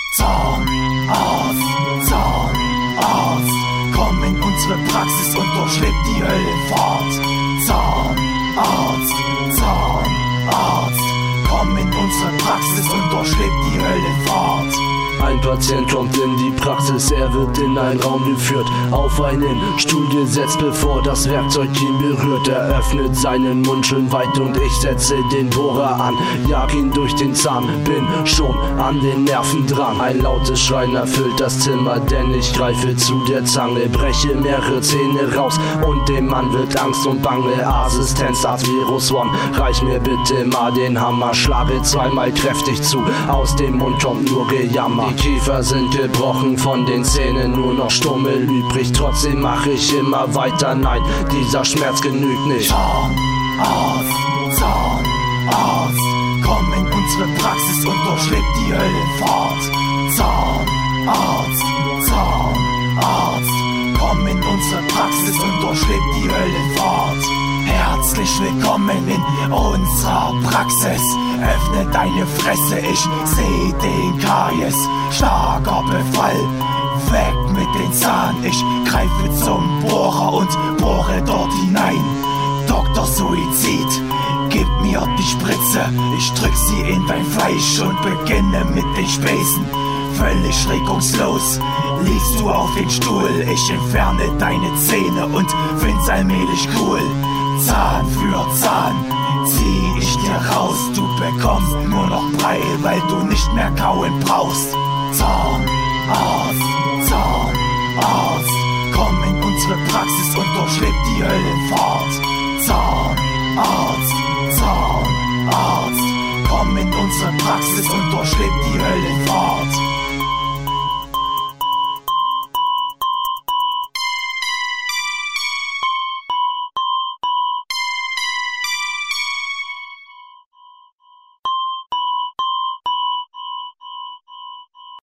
Zahnarzt, Zahnarzt, komm in unsere Praxis und durchlebt die Höllenfahrt. Zahnarzt, Zahnarzt, komm in unsere Praxis und durchlebt die Höllenfahrt. Ein Patient kommt in die Praxis, er wird in einen Raum geführt, auf einen Stuhl gesetzt, bevor das Werkzeug ihn berührt. Er öffnet seinen Mund schön weit und ich setze den Bohrer an, jag ihn durch den Zahn, bin schon an den Nerven dran. Ein lautes Schreien erfüllt das Zimmer, denn ich greife zu der Zange, breche mehrere Zähne raus und dem Mann wird Angst und Bange. Assistenzarzt Virus One, reich mir bitte mal den Hammer, schlage zweimal kräftig zu, aus dem Mund kommt nur Gejammer. Die Kiefer sind gebrochen, von den Zähnen nur noch Stummel übrig. Trotzdem mache ich immer weiter, nein, dieser Schmerz genügt nicht. Zahnarzt, Zahnarzt, komm in unsere Praxis und durchlebt die Höllenfahrt. Zahnarzt, Zahnarzt, komm in unsere Praxis und durchlebt die Höllenfahrt. Herzlich willkommen in unserer Praxis. Öffne deine Fresse, ich seh den Karies. Starker Befall, weg mit den Zahn. Ich greife zum Bohrer und bohre dort hinein. Dr. Suizid, gib mir die Spritze. Ich drück sie in dein Fleisch und beginne mit den Späßen. Völlig regungslos liegst du auf dem Stuhl. Ich entferne deine Zähne und find's allmählich cool. Zahn für Zahn zieh ich dir raus. Du bekommst nur noch Brei, weil du nicht mehr kauen brauchst. Zahnarzt, Zahnarzt, komm in unsere Praxis und durchlebt die Höllenfahrt. Zahnarzt, Zahnarzt, komm in unsere Praxis und durchlebt die Höllenfahrt.